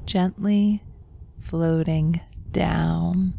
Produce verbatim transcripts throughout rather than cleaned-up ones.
gently floating down.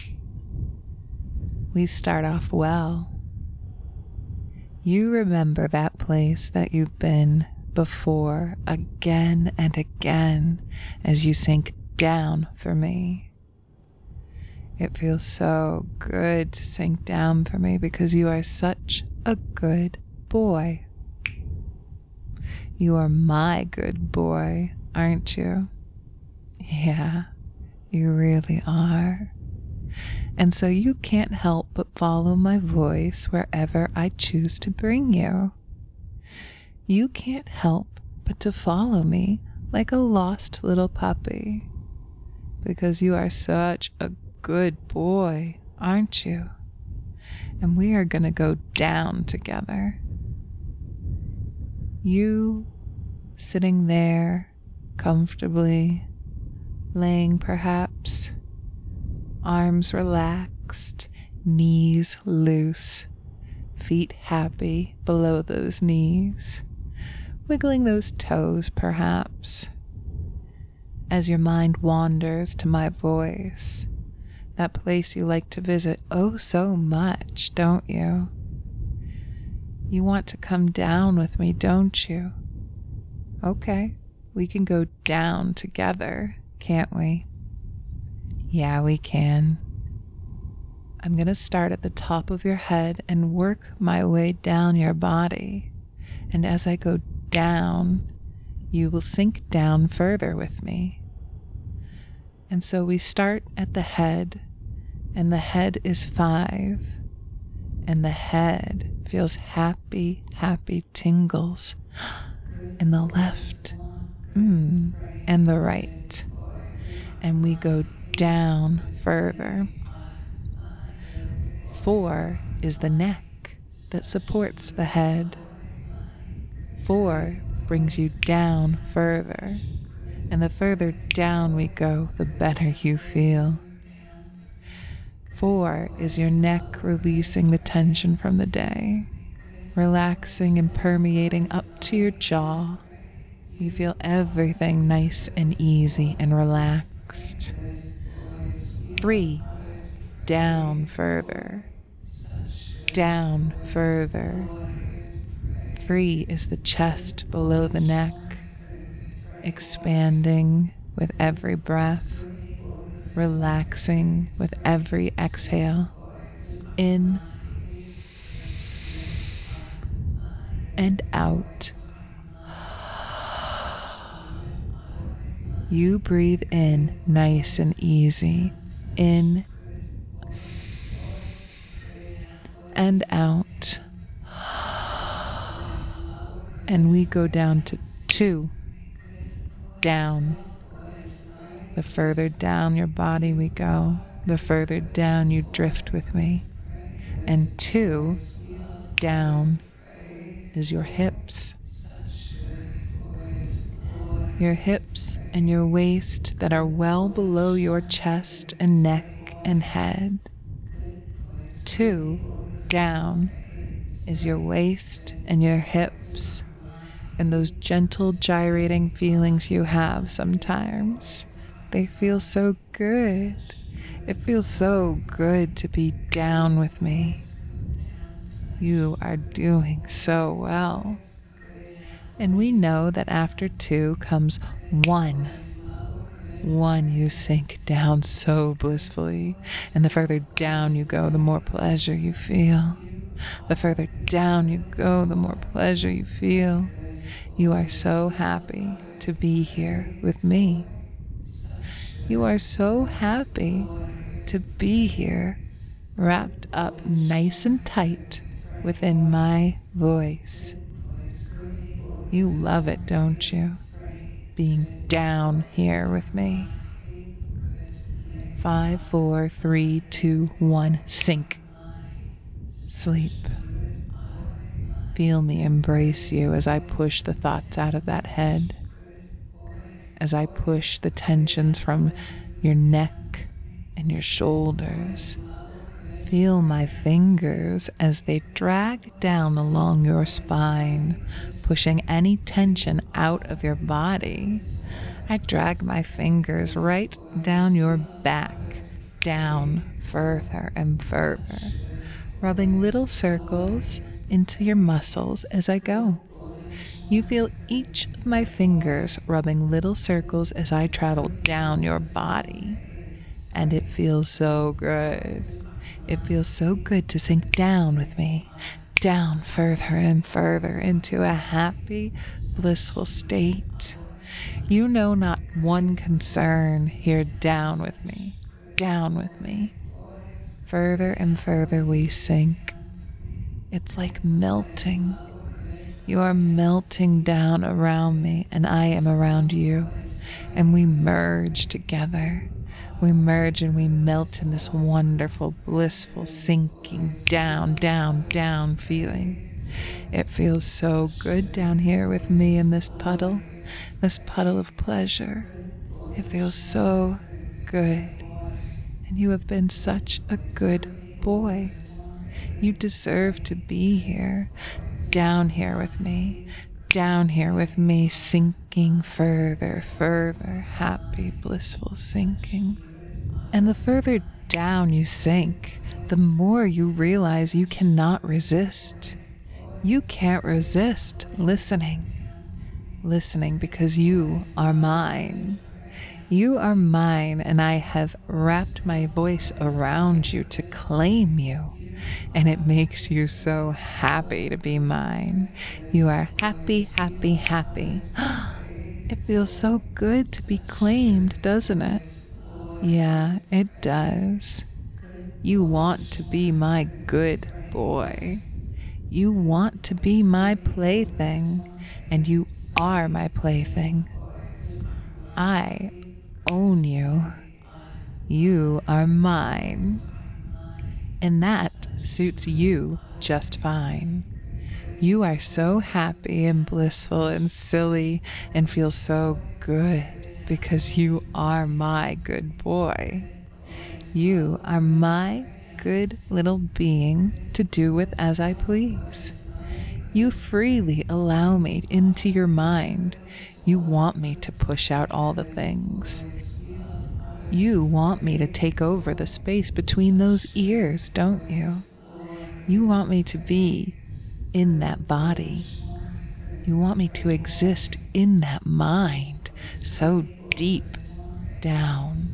We start off well. You remember that place that you've been before again and again as you sink down for me. It feels so good to sink down for me because you are such a good boy. You are my good boy, aren't you? Yeah, you really are. And so you can't help but follow my voice wherever I choose to bring you. You can't help but to follow me like a lost little puppy, because you are such a good boy, aren't you? And we are going to go down together. You sitting there comfortably, laying perhaps, arms relaxed, knees loose, feet happy below those knees, wiggling those toes perhaps, as your mind wanders to my voice, that place you like to visit oh so much, don't you? You want to come down with me, don't you? Okay, we can go down together, can't we? Yeah, we can. I'm going to start at the top of your head and work my way down your body. And as I go down, you will sink down further with me. And so we start at the head, and the head is five, and the head feels happy, happy tingles in the left, mm, and the right. And we go down further. Four is the neck that supports the head. Four brings you down further, and the further down we go, the better you feel. Four is your neck releasing the tension from the day, relaxing and permeating up to your jaw. You feel everything nice and easy and relaxed. Three, down further, down further. Three is the chest below the neck, expanding with every breath, relaxing with every exhale. In and out. You breathe in nice and easy. In and out. And we go down to two. Down. The further down your body we go, the further down you drift with me. And two, down, is your hips. Your hips and your waist that are well below your chest and neck and head. Two, down, is your waist and your hips and those gentle gyrating feelings you have sometimes. They feel so good. It feels so good to be down with me. You are doing so well. And we know that after two comes one. One, you sink down so blissfully. And the further down you go, the more pleasure you feel. The further down you go, the more pleasure you feel. You are so happy to be here with me. You are so happy to be here, wrapped up nice and tight within my voice. You love it, don't you? Being down here with me. Five, four, three, two, one, sink. Sleep. Feel me embrace you as I push the thoughts out of that head, as I push the tensions from your neck and your shoulders. Feel my fingers as they drag down along your spine, pushing any tension out of your body, I drag my fingers right down your back, down further and further, rubbing little circles into your muscles as I go. You feel each of my fingers rubbing little circles as I travel down your body. And it feels so good. It feels so good to sink down with me, down further and further into a happy, blissful state. You know not one concern here down with me, down with me. Further and further we sink. It's like melting. You are melting down around me, and I am around you, and we merge together. We merge and we melt in this wonderful, blissful, sinking down, down, down feeling. It feels so good down here with me in this puddle, this puddle of pleasure. It feels so good. And you have been such a good boy. You deserve to be here, down here with me, down here with me, sinking further, further, happy, blissful sinking. And the further down you sink, the more you realize you cannot resist. You can't resist listening. Listening because you are mine. You are mine, and I have wrapped my voice around you to claim you. And it makes you so happy to be mine. You are happy, happy, happy. It feels so good to be claimed, doesn't it? Yeah, it does. You want to be my good boy. You want to be my plaything, and you are my plaything. I own you. You are mine. And that suits you just fine. You are so happy and blissful and silly and feel so good because you are my good boy. You are my good little being to do with as I please. You freely allow me into your mind. You want me to push out all the things. You want me to take over the space between those ears, don't you? You want me to be in that body. You want me to exist in that mind, so deep down.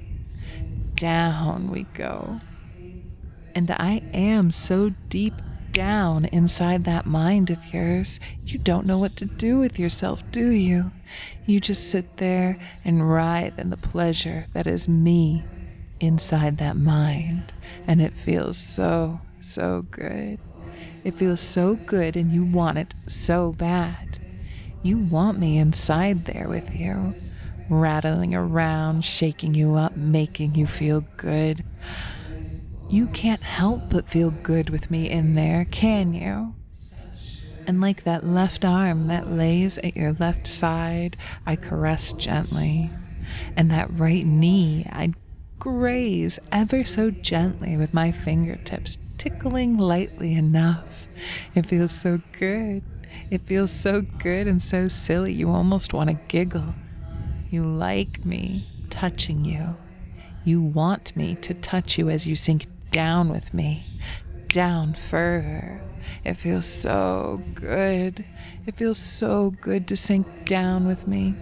Down we go. And I am so deep down inside that mind of yours, you don't know what to do with yourself, do you? You just sit there and writhe in the pleasure that is me inside that mind. And it feels so, so good. It feels so good, and you want it so bad. You want me inside there with you, rattling around, shaking you up, making you feel good. You can't help but feel good with me in there, can you? And like that left arm that lays at your left side, I caress gently. And that right knee, I graze ever so gently with my fingertips, tickling lightly enough. It feels so good. It feels so good and so silly you almost want to giggle. You like me touching you. You want me to touch you as you sink down with me, down further. It feels so good. It feels so good to sink down with me.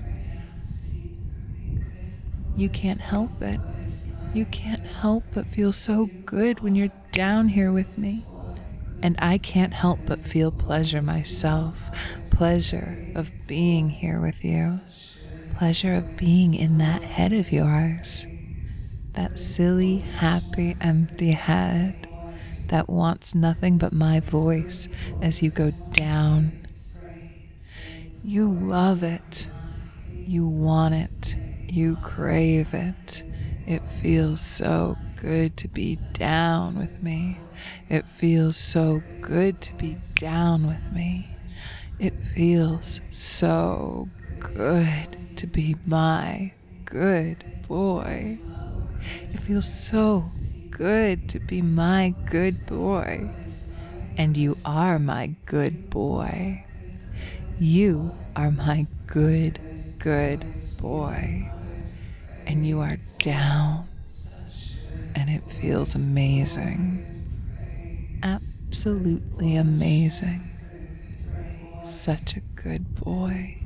You can't help it. You can't help but feel so good when you're down here with me. And I can't help but feel pleasure myself, pleasure of being here with you, pleasure of being in that head of yours. That silly, happy, empty head that wants nothing but my voice as you go down. You love it. You want it. You crave it. It feels so good to be down with me. It feels so good to be down with me. It feels so good to be my good boy. It feels so good to be my good boy. And you are my good boy. You are my good good boy. And you are down. And it feels amazing. Absolutely amazing. Such a good boy.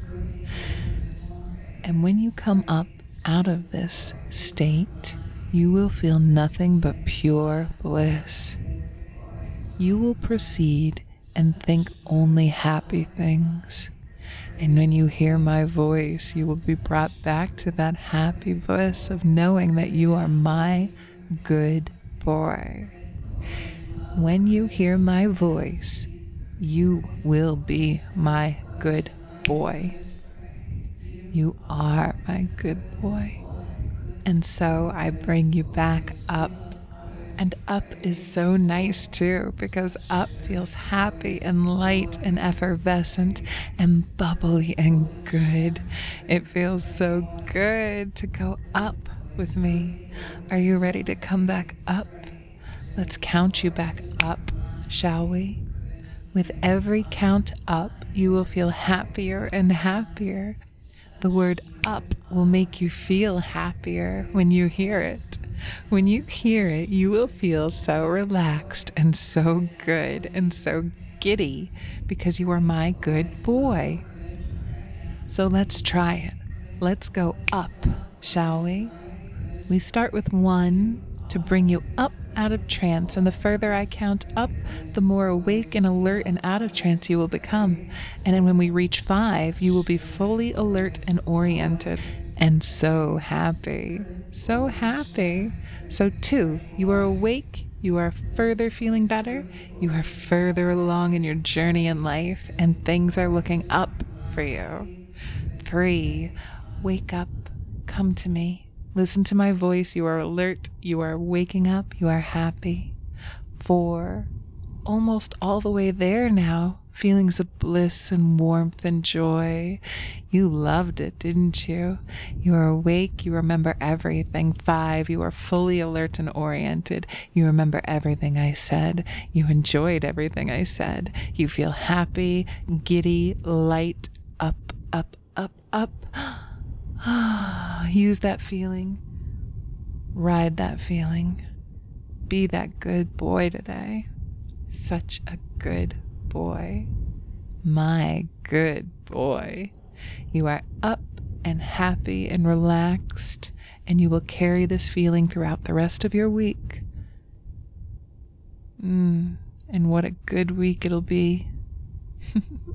And when you come up out of this state, you will feel nothing but pure bliss. You will proceed and think only happy things. And when you hear my voice, you will be brought back to that happy bliss of knowing that you are my good boy. When you hear my voice, you will be my good boy. You are my good boy. And so I bring you back up. And up is so nice too, because up feels happy and light and effervescent and bubbly and good. It feels so good to go up with me. Are you ready to come back up? Let's count you back up, shall we? With every count up, you will feel happier and happier. The word up will make you feel happier when you hear it. When you hear it, you will feel so relaxed and so good and so giddy because you are my good boy. So let's try it. Let's go up, shall we? We start with one to bring you up out of trance, and the further I count up, the more awake and alert and out of trance you will become. And then when we reach five, you will be fully alert and oriented and so happy, so happy. So two, you are awake, you are further feeling better, you are further along in your journey in life, and things are looking up for you. Three, wake up, come to me. Listen to my voice. You are alert. You are waking up. You are happy. Four, almost all the way there now. Feelings of bliss and warmth and joy. You loved it, didn't you? You are awake. You remember everything. Five, you are fully alert and oriented. You remember everything I said. You enjoyed everything I said. You feel happy, giddy, light, up, up, up, up. Use that feeling. Ride that feeling. Be that good boy today. Such a good boy. My good boy. You are up and happy and relaxed, and you will carry this feeling throughout the rest of your week. Mm, and what a good week it'll be.